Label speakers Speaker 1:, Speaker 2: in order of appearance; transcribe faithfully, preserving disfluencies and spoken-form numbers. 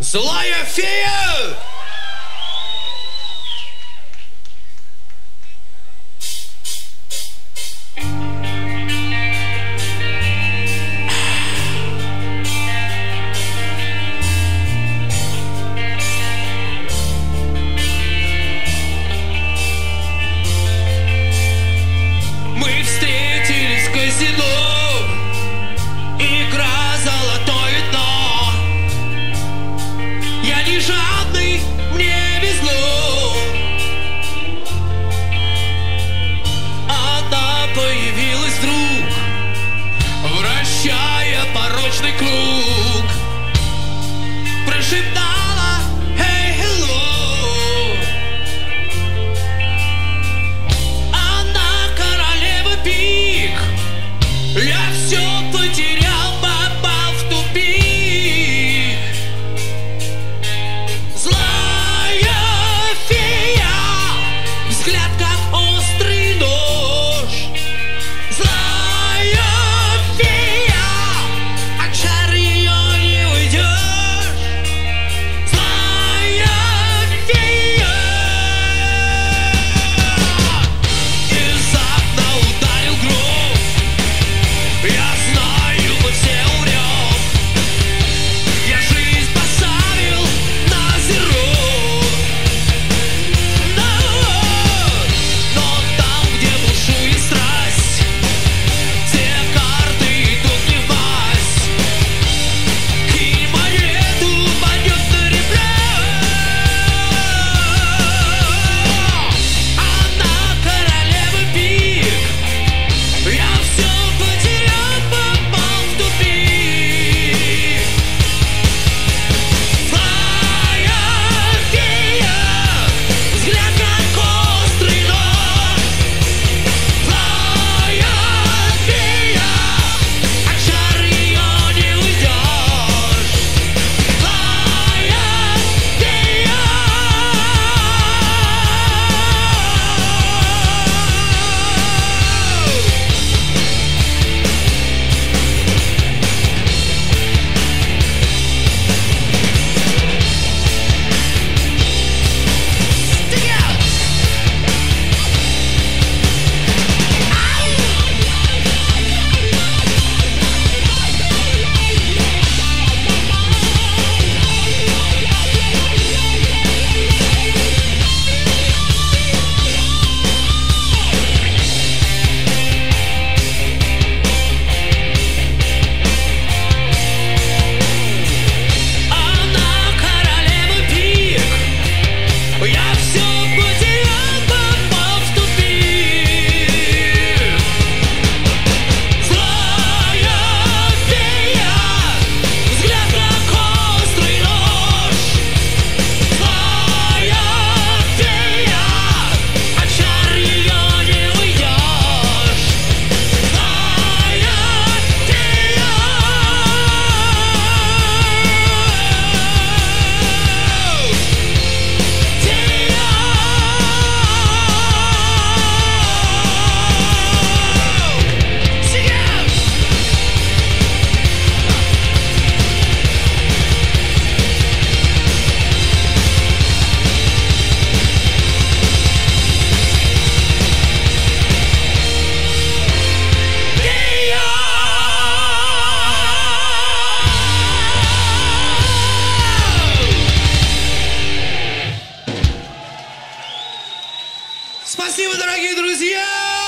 Speaker 1: Злая фея! Мы встретились в казино, игра золотое дно. Я не жадный, мне везло. Она появилась вдруг, вращая порочный круг. Прошептала «Hey, hello». Она королева пик. Я все потерял, попал в тупик. Злая фея, взгляд как острый нож. Злая фея, от чар ее не уйдешь. Злая фея. Из окна ударил гром. Я знаю, мы все умрем. Я жизнь поставил на зеро. Но, но там, где бушует страсть, все карты идут не в масть. Кинь монету, пойдет на ребра. Она королева пик. Я все потерял, попал в тупик. Злая фея, взгляд как острый нож. Злая фея, от чар ее не уйдешь. Злая фея. Stick out! Она королева пик. Я все потерял, попал в тупик. Злая фея, взгляд как острый нож. Злая фея, от чар ее не уйдешь. Злая фея. Спасибо, дорогие друзья!